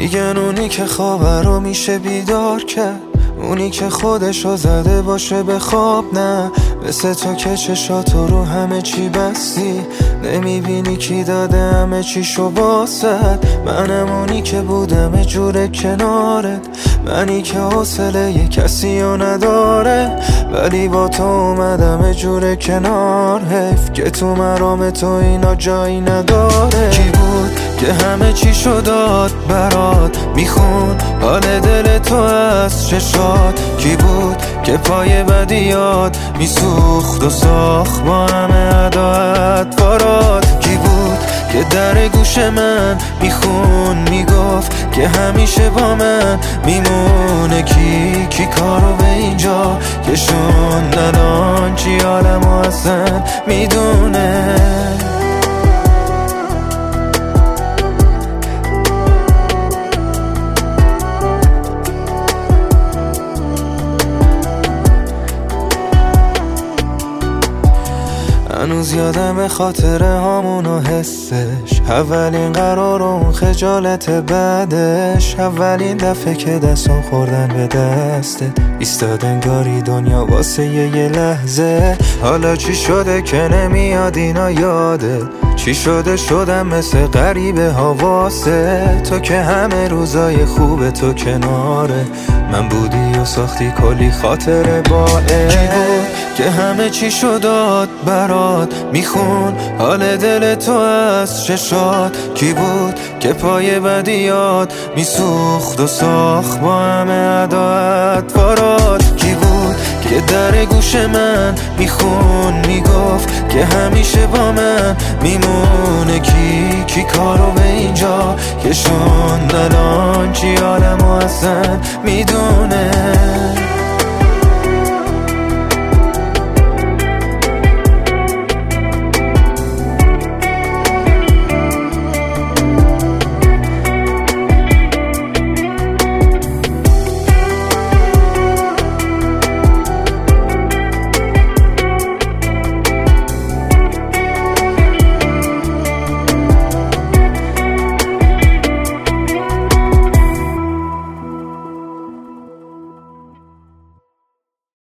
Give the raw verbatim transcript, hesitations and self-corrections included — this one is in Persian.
میگن اونی که خوابه رو میشه بیدار کرد، اونی که خودشو زده باشه به خواب. نه مثل تو که چشاتو رو همه چی بستی، نمیبینی کی داده همه چیشو واسد. منم اونی که بودم جور کنارت، منی که حوصله یه کسی رو نداره، ولی با تو اومدم جور کنار. حیف که تو مرام تو اینا جایی نداره. کی بود که همه چیشو داد برات، میخون حال دل تو از چشات. کی بود که پای بدیات میسوخت و ساخت با همه عداعت بارات. کی بود که در گوش من میخون میگفت که همیشه با من میمونه. کی کی کارو به اینجا کشون الان چی عالمو اصلا میدونه. هنوز یادم خاطره هامون و حسش، اولین قرار و اون خجالت بعدش، اولین دفعه که دستم خوردن به دستت، ایستاد انگاری دنیا واسه یه لحظه. حالا چی شده که نمیاد اینا یاده، چی شده شدم مثل غریبه ها واسه تو، که همه روزای خوب تو کناره من بودی و ساختی کلی خاطره با اه. که همه چی شداد برات، میخون حال دل تو از چشات. کی بود که پای بدیات میسوخت و ساخت با همه عداعت بارات. کی بود که در گوش من میخون میگفت که همیشه با من میمونه. کی کی کارو به اینجا کشون الان چی عالمو اصلا میدونه.